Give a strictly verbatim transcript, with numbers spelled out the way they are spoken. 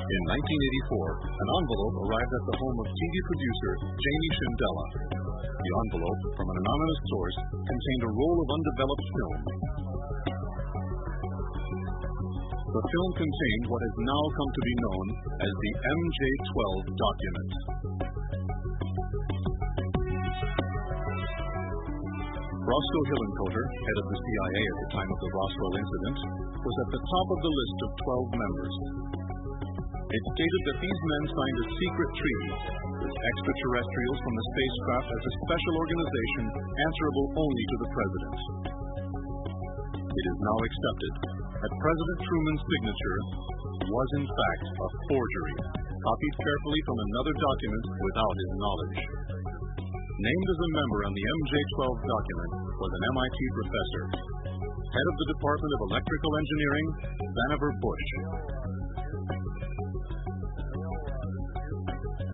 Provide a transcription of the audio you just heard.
In nineteen eighty-four, an envelope arrived at the home of T V producer Jamie Shindella. The envelope, from an anonymous source, contained a roll of undeveloped film. The film contained what has now come to be known as the M J twelve document. Roscoe Hillenkoetter, head of the C I A at the time of the Roswell incident, was at the top of the list of twelve members. It stated that these men signed a secret treaty with extraterrestrials from the spacecraft as a special organization answerable only to the president. It is now accepted that President Truman's signature was in fact a forgery, copied carefully from another document without his knowledge. Named as a member on the M J twelve document was an M I T professor, head of the Department of Electrical Engineering, Vannevar Bush.